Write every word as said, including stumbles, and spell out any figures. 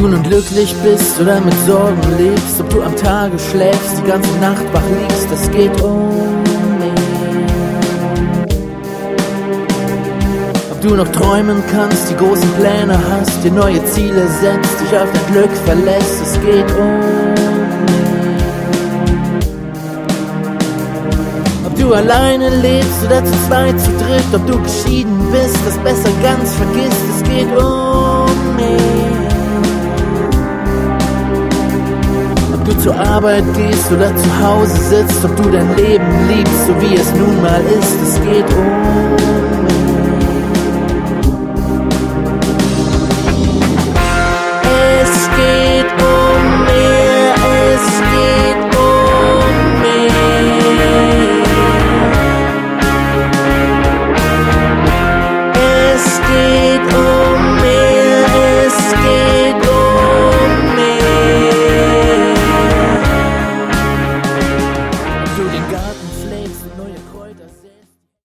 du nun glücklich bist oder mit Sorgen lebst, ob du am Tage schläfst, die ganze Nacht wach liegst, es geht um mich. Ob du noch träumen kannst, die großen Pläne hast, dir neue Ziele setzt, dich auf dein Glück verlässt, es geht um mich. Ob du alleine lebst oder zu zweit, zu dritt, ob du geschieden bist, das besser ganz vergisst, es geht um mich. Ob du zur Arbeit gehst oder zu Hause sitzt, ob du dein Leben liebst, so wie es nun mal ist, es geht um mich.